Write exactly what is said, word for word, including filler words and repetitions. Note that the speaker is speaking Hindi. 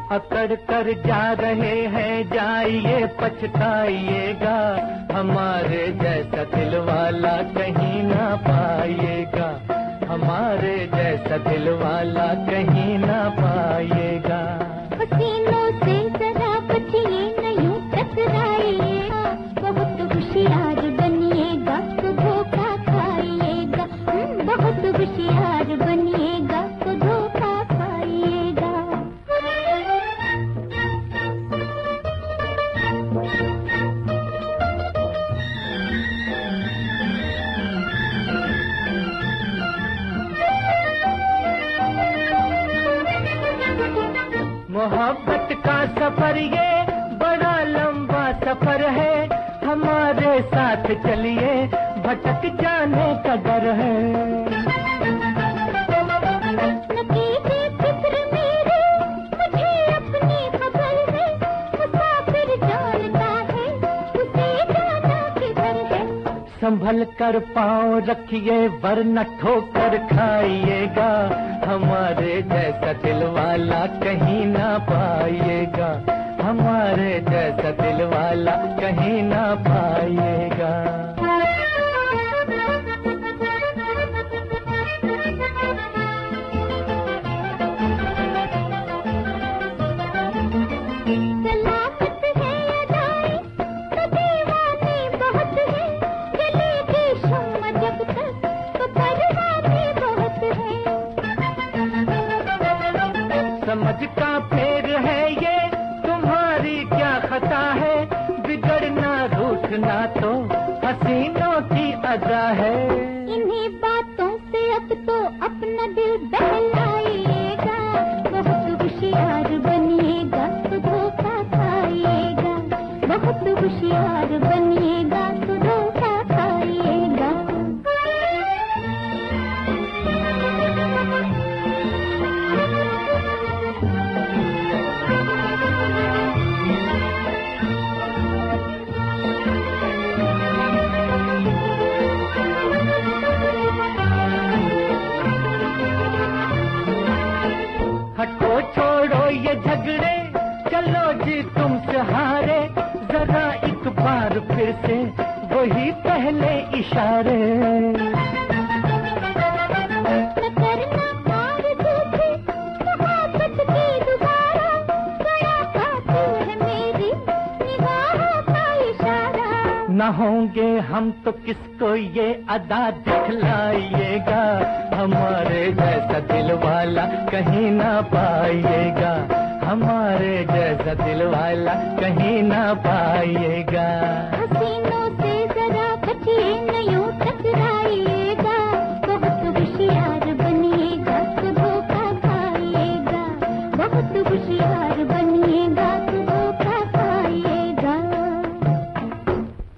अकड़ कर जा रहे हैं, जाइए पछताइएगा, हमारे जैसा दिल वाला कहीं ना पाइएगा, हमारे जैसा दिल वाला कहीं ना पाइएगा। हसीनों से जरा बचिए, न यूं टकराइएगा, बहुत होशियार बनिएगा तो धोखा खाइएगा, बहुत होशियार बनिएगा तो धोखा खाइएगा। मोहब्बत का सफर ये बड़ा लंबा सफर है, हमारे साथ चलिए भटक जाने का डर है। न कीजिए फिक्र मेरी, मुझे अपनी खबर है, मुसाफिर जानता है उसे जाना किधर है। संभल कर पाँव रखिए वरना ठोकर खाइएगा, हमारे जैसा दिल वाला कहीं ना पाइएगा, हमारे जैसा दिल वाला कहीं ना पाइएगा। सलामत है अदाएं तो दीवाने बहुत है, जलेगी शम्मा जब तक तो परवाने बहुत है। समझ का फेर है ये, तुम्हारी क्या खता है, बिगड़ना रूठना तो हसीनों की अदा है। इन्हीं बातों से अब तो अपना दिल बहलाइएगा, बहुत होशियार बनिएगा तो धोखा खाइएगा, बहुत होशियार बनिएगा तो धोखा खाइएगा। हटो छोड़ो ये झगड़े, चलो जी तुमसे हारे, जरा एक बार फिर से वही पहले इशारे। न करना आरज़ू थी मोहब्बत की दोबारा, बड़ा कातिल है मेरी निगाहों का इशारा। न होंगे हम तो किसको ये अदा दिखलाइएगा, हमारे जैसा दिल वाला कहीं ना पाइएगा, हमारे जैसा दिल वाला कहीं ना पाइएगा। हसीनों